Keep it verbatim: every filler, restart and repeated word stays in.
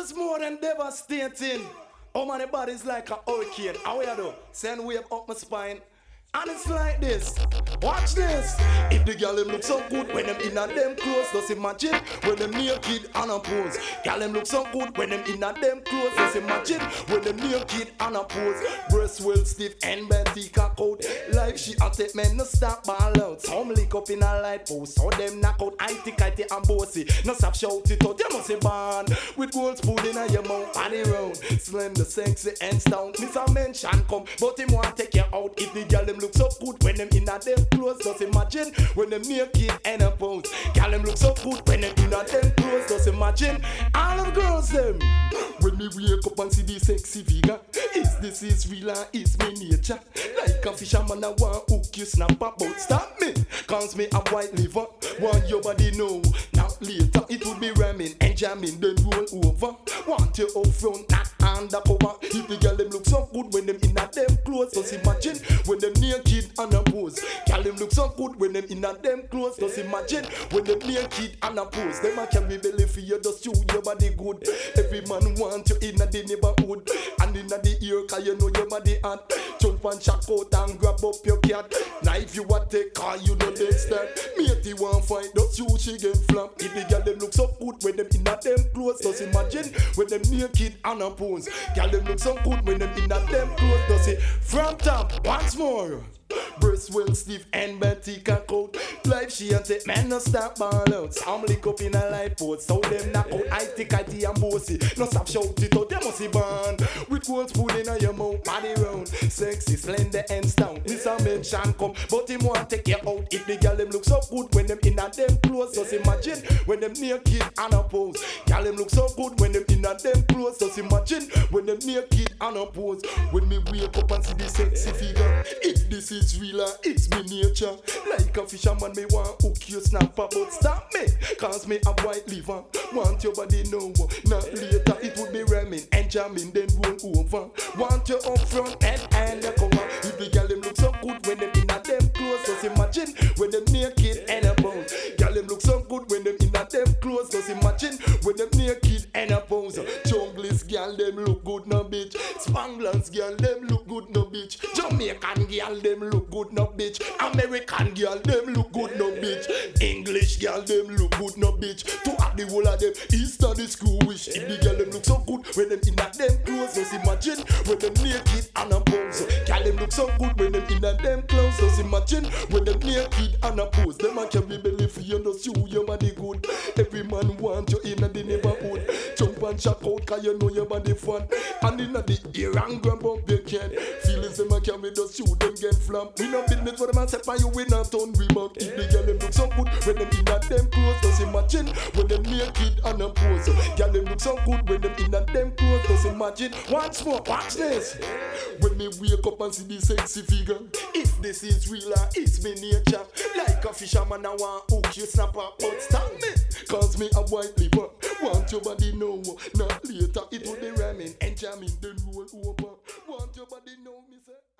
just more than devastating. Oh man, the body's like a hurricane. How you do? Send wave up my spine. And it's like this. Watch this. If the girl them look so good when them in a them clothes, just imagine when them naked and a pose. Girl them look so good when them in a them clothes, just imagine when them naked and a pose. Breast well stiff and belly cock out. Like she a take men no stop ball out. Some lick up in a light post, so them knock out. I think I take and bossy. No stop shout it out. You must say born with gold spoon in a your mouth. Body round, slender, sexy and stout. Miss a mention come, but him want take you out. If the girl them look so good when them in a them clothes, just imagine when them naked and a pose. Girl them look so good when them in a them clothes, just imagine all of the girls them. When me wake up and see the sexy figure, is this is real and is me nature? Like a fisherman I want hook you snap about. Stop me, cause me a white liver. Want your body know, now later it would be ramming and jamming then roll over. Want you up front, not undercover. If the girl them look so good when them in a them clothes, just imagine when them naked and a pose. Girl them look so good when them in a them clothes, just imagine when them naked and a pose. Them a carry belly for you, just you your body good. Every man want you in a the neighborhood and in a the ear, cause you know your body hot. Jump and shock out and grab up your cat. Now if you want take car, you know they start. Matey want fight, just you she get flap. If the girl them look so good when them in a them clothes, just imagine when them naked and a pose. Girl them look so good when them in a them clothes, just say from top once more. Breast well stiff and belly cock out. Life she and take man no stop ball out. Some lick up in a light post, so them knock out. I think I tea and bossy. No stop shout it out, they must be born with gold spoon in your mouth, body round, sexy, slender and stout. Miss a mention come, but him want take you out. If the girl them look so good when them in a them clothes, just imagine when them naked and a pose. Girl them look so good when them in a them clothes, just imagine when them naked and a pose. When me wake up and see the sexy figure, if this is real, it's me nature. Like a fisherman, me want hook you snap about. Stop me, cause me a white liver. Want your body know, not later it would be ramming and jamming then roll over. Want you up front and and you cover. If the girl them look so good when them in a them clothes, just imagine when them naked and a pose. Girl them look so good when them in a them clothes, just imagine when them naked and a pose. Junglist girl them look good no bitch. Spanglers girl them look good no bitch. Jamaican girl them look good no bitch. American girl them look good no bitch. English girl them look good no bitch. To add the whole of them east of the school wish. If the girl them look so good when them in a them clothes, just imagine when them naked and a pose. Girl them look so good when them in a them clothes, just imagine when them naked and a pose. Them a carry belly for you, just you your body good. Every man want you in a the neighborhood. Jump and shock out cause you know your body fun. And in a the ear and grab up your can. Feelings them a carry just you them get flamp. We no business for them and set by you in a turn remark. If the girl them look so good when them in a them clothes, just imagine when them naked and a pose. Girl them look so good when them in a them clothes, just imagine. Once more, watch this. When me wake up and see the sexy figure, if this is real or it's me nature. Like a fisherman I want hook you snap up, but stop me, cause me a white liver. Want your body know, not later it will be ramming and jamming then roll over. Want your body know me say.